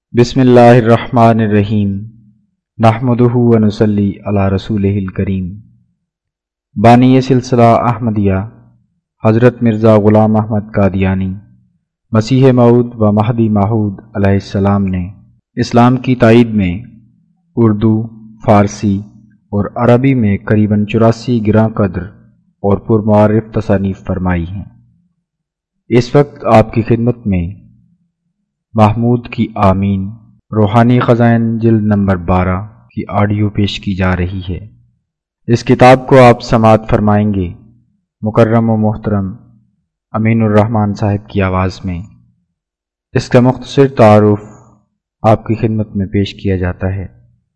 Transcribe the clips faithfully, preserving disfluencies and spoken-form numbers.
بسم اللہ الرحمن الرحیم نحمدہ ونصلی علی رسولہ الکریم۔ بانی سلسلہ احمدیہ حضرت مرزا غلام احمد قادیانی مسیح موعود و مہدی موعود علیہ السلام نے اسلام کی تائید میں اردو، فارسی اور عربی میں قریباً چوراسی گراں قدر اور پرمعارف تصانیف فرمائی ہیں۔ اس وقت آپ کی خدمت میں محمود کی آمین روحانی خزائن جلد نمبر بارہ کی آڈیو پیش کی جا رہی ہے۔ اس کتاب کو آپ سماعت فرمائیں گے مکرم و محترم امین الرحمن صاحب کی آواز میں۔ اس کا مختصر تعارف آپ کی خدمت میں پیش کیا جاتا ہے۔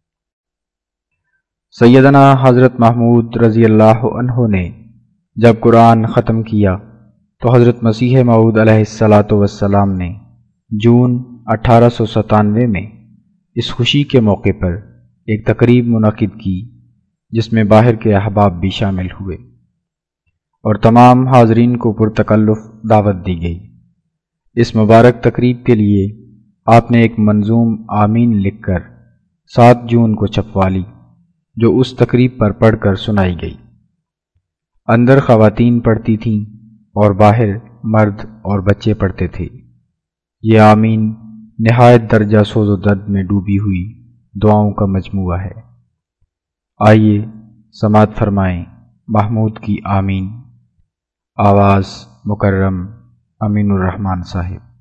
سیدنا حضرت محمود رضی اللہ عنہ نے جب قرآن ختم کیا تو حضرت مسیح موعود علیہ الصلاۃ والسلام نے جون اٹھارہ سو ستانوے میں اس خوشی کے موقع پر ایک تقریب منعقد کی جس میں باہر کے احباب بھی شامل ہوئے اور تمام حاضرین کو پرتکلف دعوت دی گئی۔ اس مبارک تقریب کے لیے آپ نے ایک منظوم آمین لکھ کر سات جون کو چھپوا لی، جو اس تقریب پر پڑھ کر سنائی گئی۔ اندر خواتین پڑھتی تھیں اور باہر مرد اور بچے پڑھتے تھے۔ یہ آمین نہایت درجہ سوز و درد میں ڈوبی ہوئی دعاؤں کا مجموعہ ہے۔ آئیے سماعت فرمائیں محمود کی آمین۔ آواز مکرم امین الرحمن صاحب۔